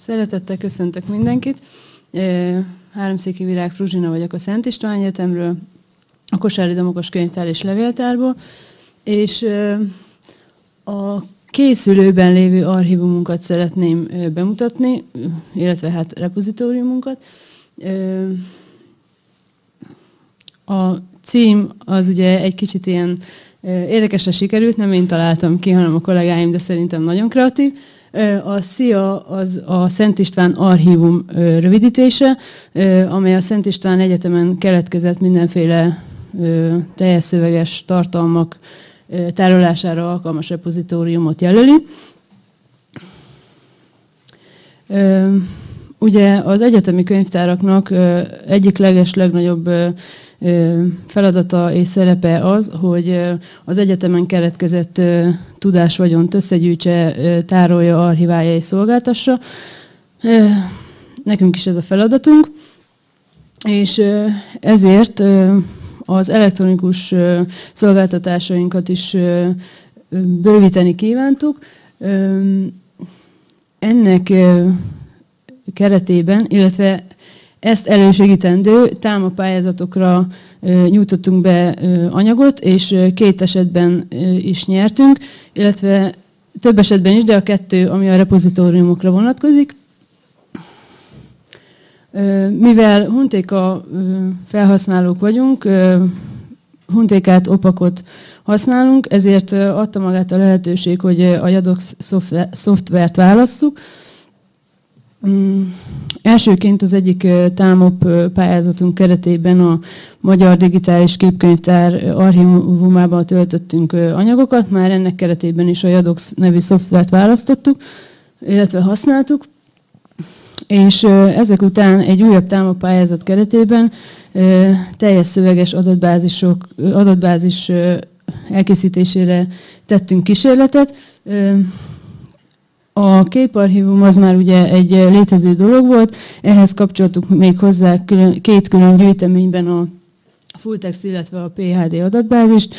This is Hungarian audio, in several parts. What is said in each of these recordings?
Szeretettel köszöntök mindenkit. Háromszéki Virág Fruzsina vagyok a Szent István Egyetemről, a Kossuth Domokos Könyvtár és Levéltárból, és a készülőben lévő archívumunkat szeretném bemutatni, illetve hát repozitóriumunkat. A cím az ugye egy kicsit ilyen érdekesre sikerült, nem én találtam ki, hanem a kollégáim, de szerintem nagyon kreatív. A SZIA az a Szent István Archívum rövidítése, amely a Szent István Egyetemen keletkezett mindenféle teljes szöveges tartalmak tárolására alkalmas repozitóriumot jelöli. Ugye az egyetemi könyvtáraknak egyik legnagyobb feladata és szerepe az, hogy az egyetemen keletkezett tudásvagyont összegyűjtse, tárolja, archiválja és szolgáltassa. Nekünk is ez a feladatunk, és ezért az elektronikus szolgáltatásainkat is bővíteni kívántuk. Ennek keretében, illetve ezt elősegítendő támapályázatokra nyújtottunk be anyagot, és 2 esetben is nyertünk, illetve több esetben is, de a 2, ami a repozitóriumokra vonatkozik. Mivel Huntéka felhasználók vagyunk, Huntékát, Opakot használunk, ezért adta magát a lehetőség, hogy a Yadox szoftvert válasszuk. Elsőként az egyik támop pályázatunk keretében a Magyar Digitális Képkönyvtár archívumában töltöttünk anyagokat, már ennek keretében is a Yadox nevű szoftvert választottuk, illetve használtuk, és ezek után egy újabb támop pályázat keretében teljes szöveges adatbázis elkészítésére tettünk kísérletet. A képarchívum az már ugye egy létező dolog volt, ehhez kapcsoltuk még hozzá 2 külön gyűjteményben a fulltext, illetve a PHD adatbázist.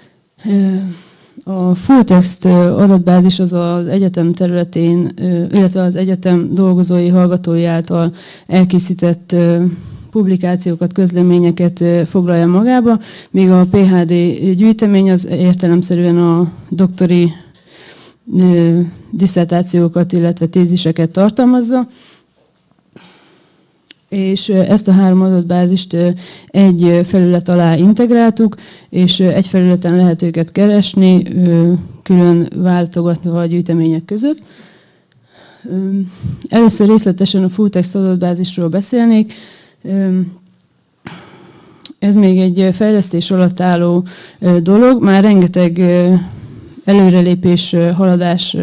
A fulltext adatbázis az az egyetem területén, illetve az egyetem dolgozói, hallgatói által elkészített publikációkat, közleményeket foglalja magába, míg a PHD gyűjtemény az értelemszerűen a doktori disszertációkat, illetve téziseket tartalmazza, és ezt a 3 adatbázist egy felület alá integráltuk, és egy felületen lehet őket keresni, külön váltogatva a gyűjtemények között. Először részletesen a fulltext adatbázisról beszélnék. Ez még egy fejlesztés alatt álló dolog, már rengeteg előrelépés, haladás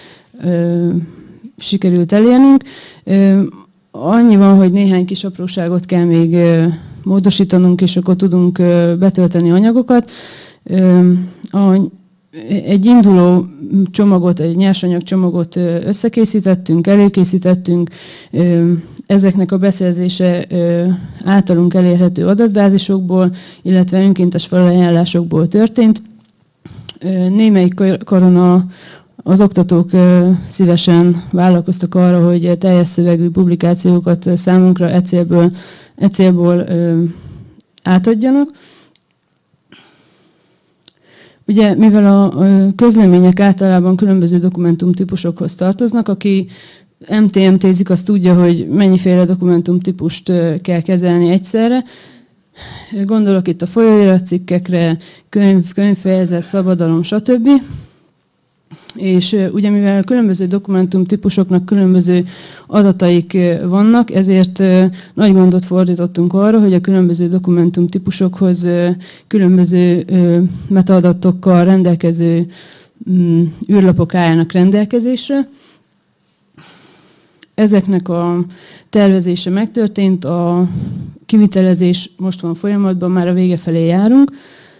sikerült elérnünk. Annyi van, hogy néhány kis apróságot kell még módosítanunk, és akkor tudunk betölteni anyagokat. Egy induló csomagot, egy nyersanyag csomagot összekészítettünk, előkészítettünk. Ezeknek a beszerzése általunk elérhető adatbázisokból, illetve önkéntes felajánlásokból történt. Némelyik karon az oktatók szívesen vállalkoztak arra, hogy teljes szövegű publikációkat számunkra e célból átadjanak. Ugye, mivel a közlemények általában különböző dokumentumtípusokhoz tartoznak, aki MTMT-zik, az tudja, hogy mennyiféle dokumentumtípust kell kezelni egyszerre. Gondolok itt a folyóiratcikkekre, könyvfejezet, szabadalom, stb. És ugye mivel a különböző dokumentumtípusoknak különböző adataik vannak, ezért nagy gondot fordítottunk arra, hogy a különböző dokumentumtípusokhoz különböző metaadatokkal rendelkező űrlapok álljanak rendelkezésre. Ezeknek a tervezése megtörtént, a kivitelezés most van folyamatban, már a vége felé járunk.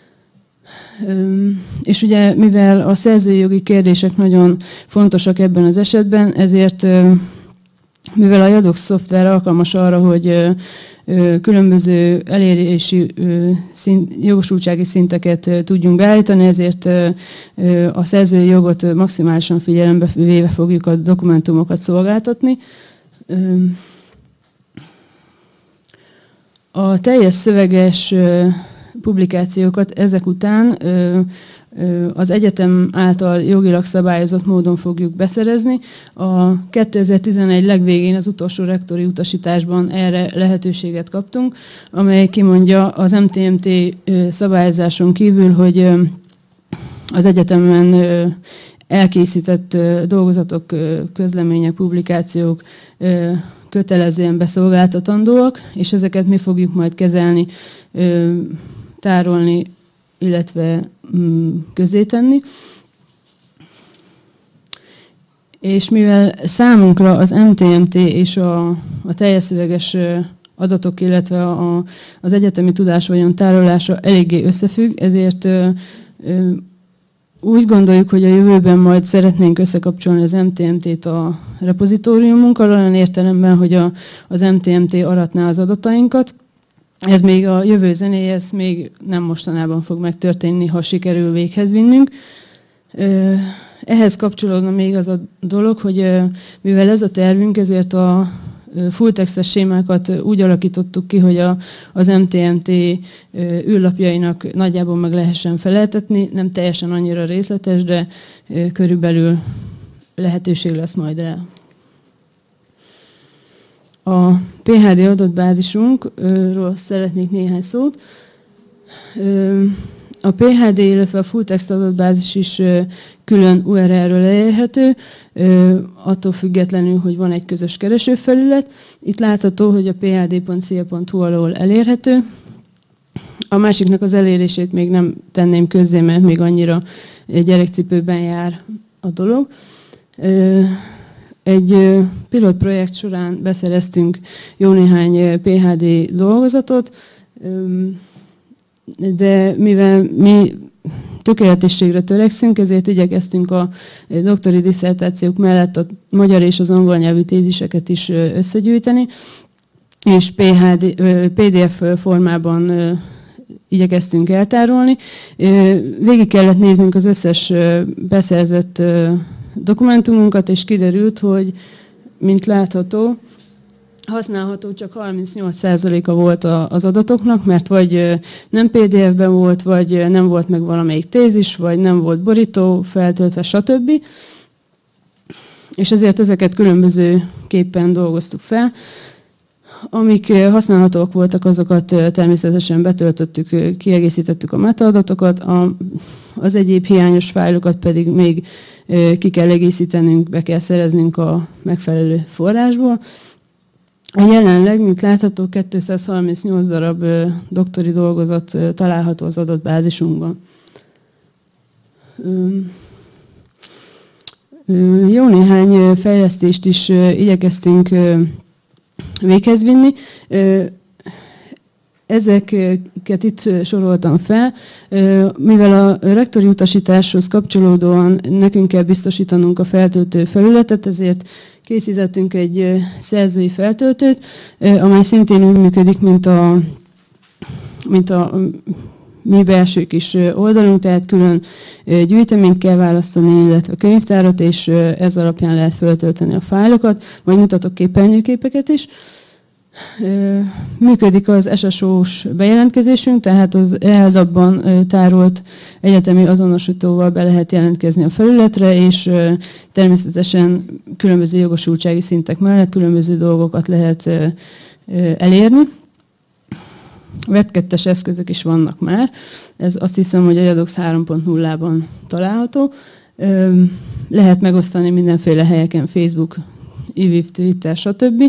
És ugye, mivel a szerzői jogi kérdések nagyon fontosak ebben az esetben, ezért Mivel a JADOX szoftver alkalmas arra, hogy különböző elérési jogosultsági szinteket tudjunk beállítani, ezért a szerzői jogot maximálisan figyelembe véve fogjuk a dokumentumokat szolgáltatni. A teljes szöveges publikációkat ezek után az egyetem által jogilag szabályozott módon fogjuk beszerezni. A 2011 legvégén az utolsó rektori utasításban erre lehetőséget kaptunk, amely kimondja az MTMT szabályozáson kívül, hogy az egyetemen elkészített dolgozatok, közlemények, publikációk kötelezően beszolgáltatandóak, és ezeket mi fogjuk majd kezelni, tárolni, illetve közzétenni. És mivel számunkra az MTMT és a teljes szöveges adatok, illetve az egyetemi tudásvagyon tárolása eléggé összefügg, ezért úgy gondoljuk, hogy a jövőben majd szeretnénk összekapcsolni az MTMT-t a repozitóriumunkkal, olyan értelemben, hogy az MTMT aratná az adatainkat. Ez még a jövő zenéhez még nem mostanában fog megtörténni, ha sikerül véghez vinnünk. Ehhez kapcsolódna még az a dolog, hogy mivel ez a tervünk, ezért a full-textes sémákat úgy alakítottuk ki, hogy az MTMT űrlapjainak nagyjából meg lehessen feleltetni, nem teljesen annyira részletes, de körülbelül lehetőség lesz majd rá. A PHD adatbázisunkról szeretnék néhány szót. A PHD, illetve a full-text adatbázis is külön URL-ről elérhető, attól függetlenül, hogy van egy közös keresőfelület. Itt látható, hogy a phd.cia.hu alól elérhető. A másiknak az elérését még nem tenném közzé, mert még annyira gyerekcipőben jár a dolog. Egy pilotprojekt során beszereztünk jó néhány PHD dolgozatot, de mivel mi tökéletességre törekszünk, ezért igyekeztünk a doktori disszertációk mellett a magyar és az angol nyelvű téziseket is összegyűjteni, és PDF formában igyekeztünk eltárolni. Végig kellett néznünk az összes beszerzett dokumentumunkat, és kiderült, hogy, mint látható, használható csak 38%-a volt az adatoknak, mert vagy nem PDF-ben volt, vagy nem volt meg valamelyik tézis, vagy nem volt borító feltöltve, stb. És ezért ezeket különbözőképpen dolgoztuk fel. Amik használhatóak voltak, azokat természetesen betöltöttük, kiegészítettük a metaadatokat, az egyéb hiányos fájlokat pedig még ki kell egészítenünk, be kell szereznünk a megfelelő forrásból. Jelenleg, mint látható, 238 darab doktori dolgozat található az adatbázisunkban. Jó néhány fejlesztést is igyekeztünk véghez vinni. Ezeket itt soroltam fel. Mivel a rektori utasításhoz kapcsolódóan nekünk kell biztosítanunk a feltöltő felületet, ezért készítettünk egy szerzői feltöltőt, amely szintén úgy működik, mint a mi belső kis oldalunk, tehát külön gyűjteményt kell választani, illetve könyvtárat, és ez alapján lehet feltölteni a fájlokat, majd mutatok képernyőképeket is. Működik az SSO-s bejelentkezésünk, tehát az ELDAP-ban tárolt egyetemi azonosítóval be lehet jelentkezni a felületre, és természetesen különböző jogosultsági szintek mellett különböző dolgokat lehet elérni. Web 2-es eszközök is vannak már, ez azt hiszem, hogy a JADOX 3.0-ban található. Lehet megosztani mindenféle helyeken, Facebook, IVIV, Twitter, stb.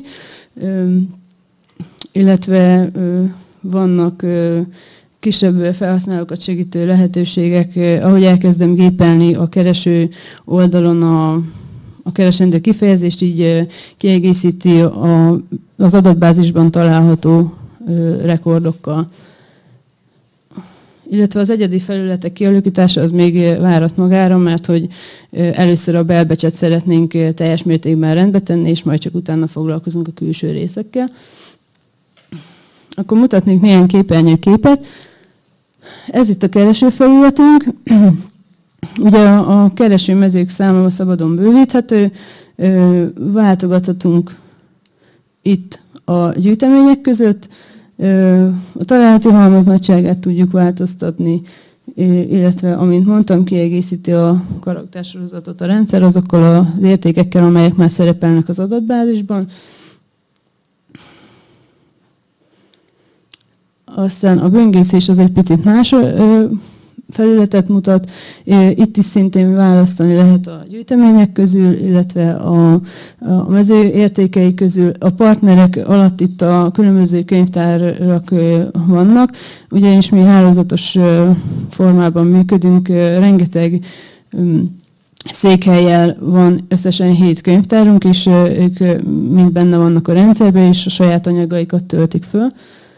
Illetve vannak kisebb felhasználókat segítő lehetőségek, ahogy elkezdem gépelni a kereső oldalon a keresendő kifejezést, így kiegészíti az adatbázisban található rekordokkal. illetve az egyedi felületek kialakítása az még várat magára, mert hogy először a belbecset szeretnénk teljes mértékben rendbe tenni, és majd csak utána foglalkozunk a külső részekkel. Akkor mutatnék néhány képernyőképet. Ez itt a keresőfelületünk. Ugye a keresőmezők száma szabadon bővíthető, váltogathatunk itt a gyűjtemények között, a találati halmaz nagyságát tudjuk változtatni, illetve, amint mondtam, kiegészíti a karaktersorozatot a rendszer azokkal az értékekkel, amelyek már szerepelnek az adatbázisban. Aztán a böngészés az egy picit más felületet mutat. Itt is szintén választani lehet a gyűjtemények közül, illetve a mező értékei közül. A partnerek alatt itt a különböző könyvtárak vannak, ugyanis mi hálózatos formában működünk, rengeteg székhellyel van összesen 7 könyvtárunk, és ők mind benne vannak a rendszerben, és a saját anyagaikat töltik föl.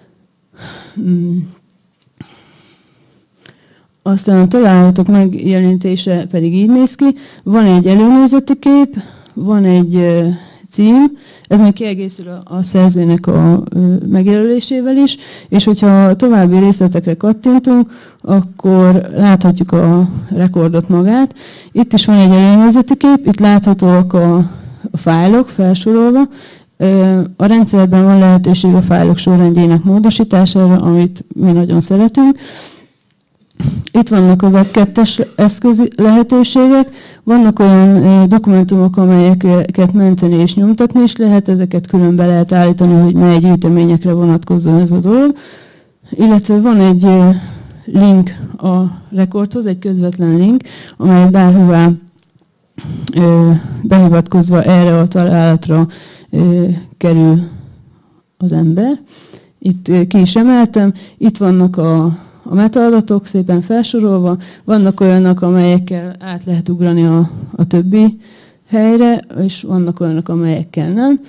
Aztán a találatok megjelenítése pedig így néz ki. Van egy előnézeti kép, van egy cím, ez még kiegészül a szerzőnek a megjelölésével is, és hogyha további részletekre kattintunk, akkor láthatjuk a rekordot magát. Itt is van egy előnézeti kép, itt láthatóak a fájlok felsorolva. A rendszerben van lehetőség a fájlok sorrendjének módosítására, amit mi nagyon szeretünk. Itt vannak a Web2-es eszköz lehetőségek, vannak olyan dokumentumok, amelyeket menteni és nyomtatni is lehet, ezeket külön be lehet állítani, hogy mely gyűjteményekre vonatkozzon ez a dolog. Illetve van egy link a rekordhoz, egy közvetlen link, amely bárhová behivatkozva erre a találatra kerül az ember. Itt ki is emeltem, itt vannak a metaadatok szépen felsorolva, vannak olyanok, amelyekkel át lehet ugrani a többi helyre, és vannak olyanok, amelyekkel nem.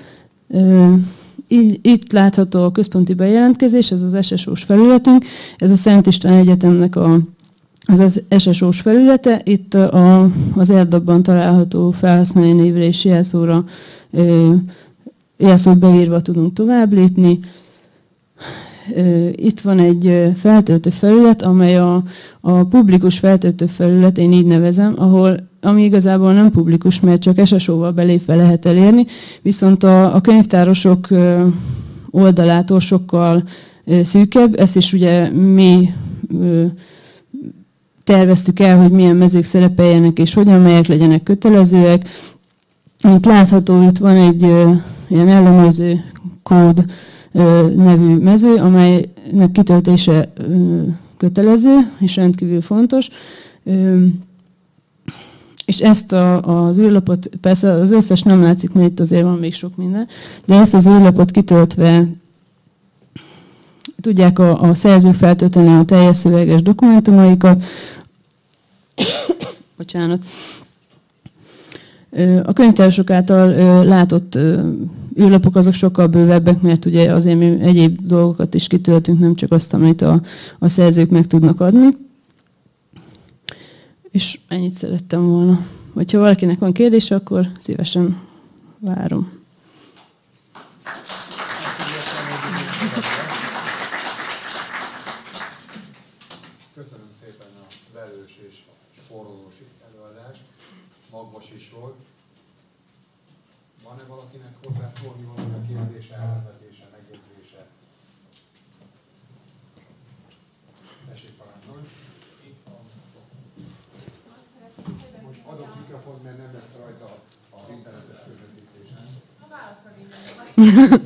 Itt látható a központi bejelentkezés, ez az SSO-s felületünk, ez a Szent István Egyetemnek az SSO-s felülete, itt az Erdabban található felhasználói névre és jelszót beírva tudunk tovább lépni. Itt van egy feltöltő felület, amely a publikus feltöltő felület, én így nevezem, ami igazából nem publikus, mert csak SSO-val belépve lehet elérni, viszont a könyvtárosok oldalától sokkal szűkebb, ezt is ugye mi terveztük el, hogy milyen mezők szerepeljenek és hogyan, melyek legyenek kötelezőek. Itt látható, itt van egy ilyen ellenőrző kód nevű mező, amelynek kitöltése kötelező és rendkívül fontos. És ezt az űrlapot, persze az összes nem látszik, mert itt azért van még sok minden, de ezt az űrlapot kitöltve tudják a szerzők feltölteni a teljes szöveges dokumentumaikat. Bocsánat. A könyvtárosok által látott űrlapok azok sokkal bővebbek, mert ugye azért mi egyéb dolgokat is kitöltünk, nem csak azt, amit a szerzők meg tudnak adni. És ennyit szerettem volna. Hogyha valakinek van kérdése, akkor szívesen várom. Köszönöm szépen a velős és spórolós előadást. Magvas is volt. Van-e valakinek hozzászólni valami a kérdése, elvetése, megjegyzése? Tessék parancsolni. Most adok mikrofont, mert nem lesz rajta az internetes közvetítésen. A válaszol innen.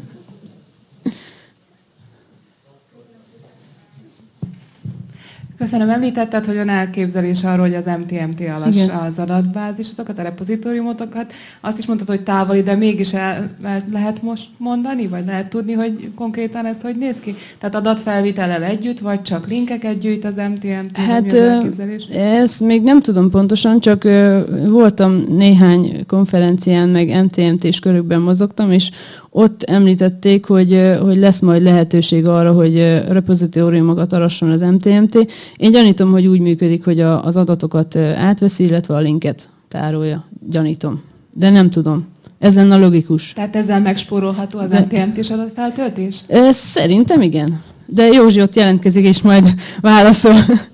Köszönöm, említetted, hogy van elképzelés arról, hogy az MTMT alatt az adatbázisotokat, a repozitóriumotokat. Azt is mondtad, hogy távoli, de mégis el lehet most mondani, vagy lehet tudni, hogy konkrétan ez hogy néz ki? Tehát adatfelvitellel együtt, vagy csak linkeket gyűjt az MTMT? Hát ezt még nem tudom pontosan, csak voltam néhány konferencián, meg MTMT-s körökben mozogtam, és ott említették, hogy lesz majd lehetőség arra, hogy repozitóriumokat arasson az MTMT. Én gyanítom, hogy úgy működik, hogy az adatokat átveszi, illetve a linket tárolja. Gyanítom. De nem tudom. Ez lenne logikus. Tehát ezzel megspórolható az MTMT-s adatfeltöltés? Szerintem igen. De Józsi ott jelentkezik, és majd válaszol.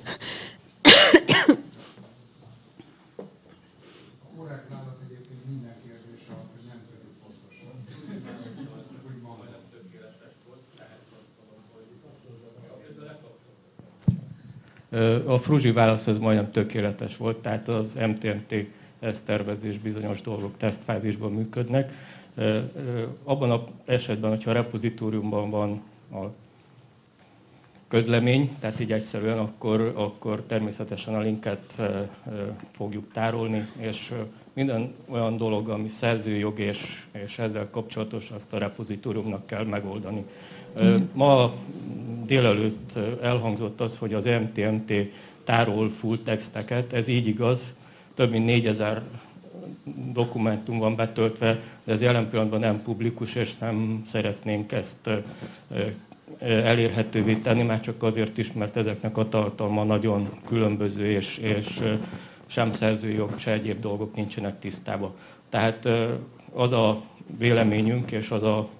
A Fruzsi válasz az majdnem tökéletes volt, tehát az MTMT teszttervezés bizonyos dolgok tesztfázisban működnek. Abban az esetben, hogyha a repozitóriumban van a közlemény, tehát így egyszerűen, akkor természetesen a linket fogjuk tárolni, és minden olyan dolog, ami szerzőjog és ezzel kapcsolatos, azt a repozitóriumnak kell megoldani. Ma délelőtt elhangzott az, hogy az MTMT tárol full texteket, ez így igaz, több mint 4000 dokumentum van betöltve, de ez jelen pillanatban nem publikus, és nem szeretnénk ezt elérhetővé tenni, már csak azért is, mert ezeknek a tartalma nagyon különböző, és sem szerzőjog, se egyéb dolgok nincsenek tisztában. Tehát az a véleményünk, és az a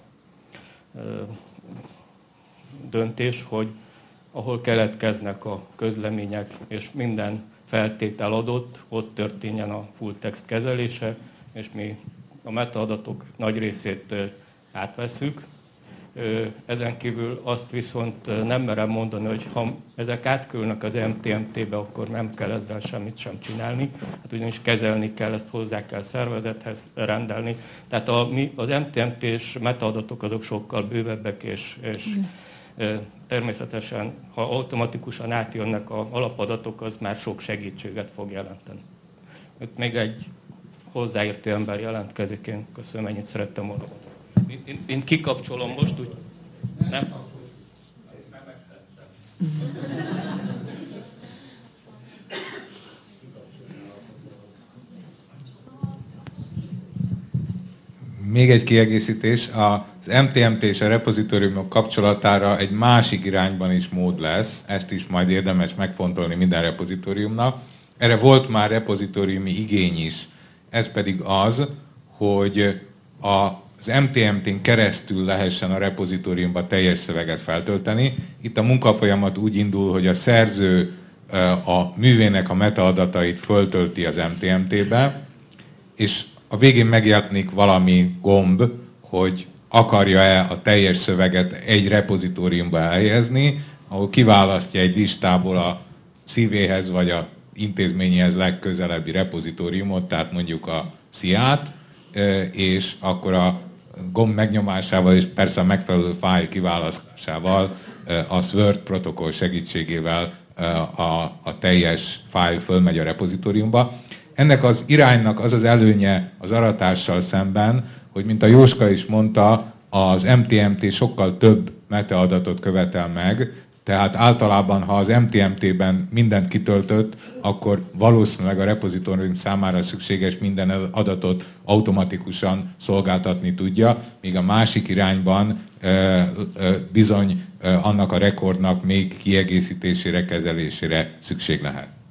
döntés, hogy ahol keletkeznek a közlemények, és minden feltétel adott, ott történjen a full text kezelése, és mi a metaadatok nagy részét átveszünk. Ezen kívül azt viszont nem merem mondani, hogy ha ezek átkülnek az MTMT-be, akkor nem kell ezzel semmit sem csinálni. Hát ugyanis kezelni kell, ezt hozzá kell szervezethez rendelni. Tehát az MTMT-s metaadatok azok sokkal bővebbek, és természetesen, ha automatikusan átjönnek az alapadatok, az már sok segítséget fog jelenteni. Itt még egy hozzáértő ember jelentkezik, én köszönöm, ennyit szerettem volna. Én kikapcsolom most, úgy nem? Még egy kiegészítés, az MTMT és a repozitóriumok kapcsolatára egy másik irányban is mód lesz, ezt is majd érdemes megfontolni minden repozitóriumnak. Erre volt már repozitóriumi igény is, ez pedig az, hogy az MTMT-n keresztül lehessen a repozitóriumba teljes szöveget feltölteni. Itt a munkafolyamat úgy indul, hogy a szerző a művének a metaadatait föltölti az MTMT-be, és a végén megjelenik valami gomb, hogy akarja-e a teljes szöveget egy repozitóriumba elhelyezni, ahol kiválasztja egy listából a szívéhez vagy a intézményéhez legközelebbi repozitóriumot, tehát mondjuk a SZIA-t, és akkor a gomb megnyomásával és persze a megfelelő fájl kiválasztásával, a Word protokoll segítségével a teljes fájl fölmegy a repozitóriumba. Ennek az iránynak az az előnye az aratással szemben, hogy mint a Jóska is mondta, az MTMT sokkal több metaadatot követel meg, tehát általában, ha az MTMT-ben mindent kitöltött, akkor valószínűleg a repozitórium számára szükséges minden adatot automatikusan szolgáltatni tudja, míg a másik irányban bizony annak a rekordnak még kiegészítésére, kezelésére szükség lehet.